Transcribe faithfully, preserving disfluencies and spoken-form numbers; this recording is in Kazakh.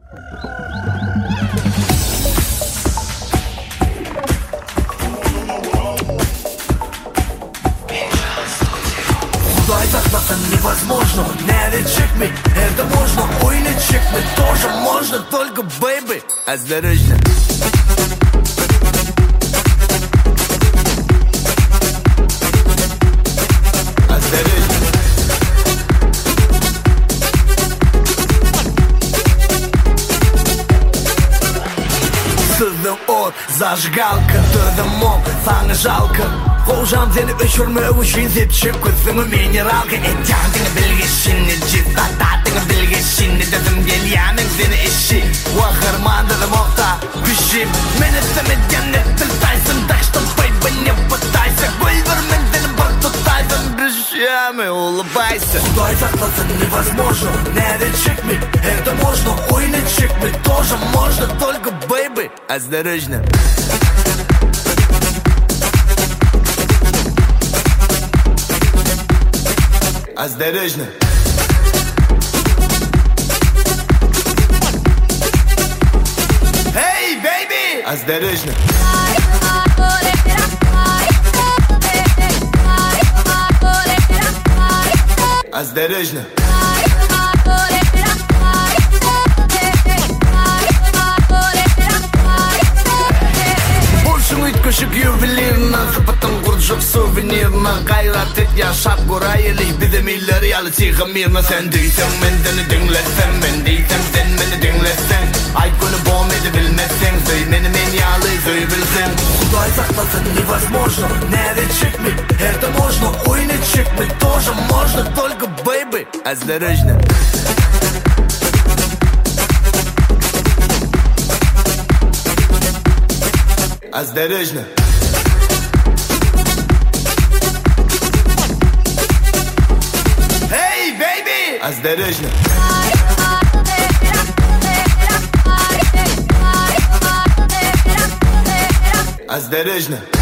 Худай заклассан невозможно. Never check me, это можно. Ой, не check me, тоже можно. Только, baby, осторожно. От зажигалка, дымом, саңы жалко. Қожам сені өшірмеу үшін зепшіп көзіңі минералка. Этяңдыңы білгешіне, жистататыңы білгешіне. Дәзім келияның сені іші, уақырмандығы моқта күшім. Мені сәмеден еттіл тайсын, так что baby не пытайся. Гүлбірмен сені бір тұтайсын, друзьями улыбайся. Құдай сақтасын невозможно, never check me, это можно. Ой, не check me, тоже можно, только baby, осторожно. Осторожно. Hey, baby! Осторожно. Осторожно. Көшік ювелирна, запатын құрджық сувенирна. Қайрат ет яшап көрайылы, бідемейлер ялы тиғы мирна. Сен дейсің, мен дені діңлесің, мен дейсің, сен мені діңлесің. Ай күні болмеді білмесің, сөй мені мен ялы сөй білсің. Құдай сақтасын невозможно, never check me, это можно. Ой, не check me, тоже можно, только baby, осторожно. Осторожно. Hey, baby! Осторожно. Осторожно.